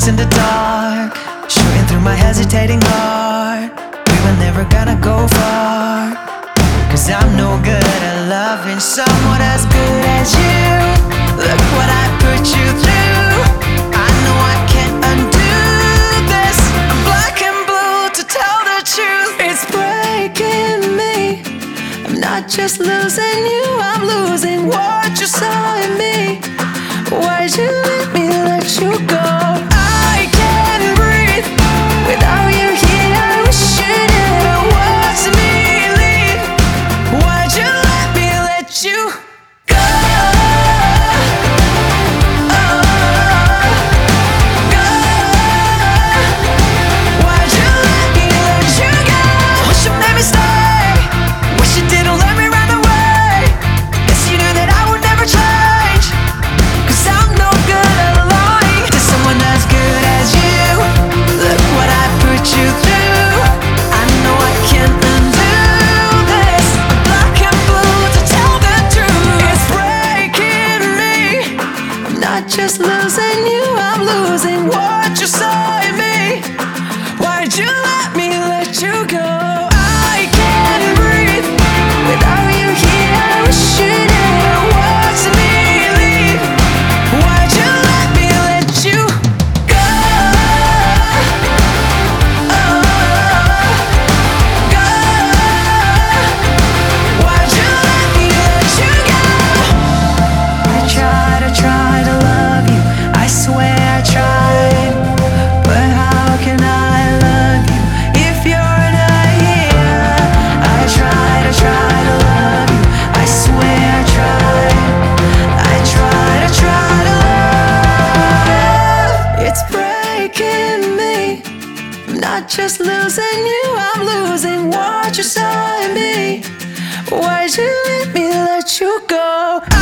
in the dark, shooting through my hesitating heart. We were never gonna go far, 'cause I'm no good at loving someone as good as you. Look what I put you through. I know I can't undo this. I'm black and blue to tell the truth. It's breaking me. I'm not just losing you, I'm losing what you saw in me. Why'd you let me let you go? I can't breathe without you here. I wish you never was me leave. Why'd you let me let you go? Why'd you let me let you go? Wish you made me stay. Wish you didn't let me run away. Guess you knew that I would never change, 'cause I'm no good at lying to someone as good as you. Look what I put you through. I know I can't undo this. I'm black and blue to tell the truth. It's breaking me. I'm not just losing you, I'm losing what you saw in me. Why'd you let me let you go? I can't breathe without you here. I wish you never was me leave. Why'd you let me let you go? Go. Why'd you let me let you go? I tried to love you. I swear I tried. But how can I love you if you're not here? I tried to love you. I swear I tried. I tried to love. It's breaking me. I'm not just losing you, I'm losing what you saw in me. Why'd you let me let you go?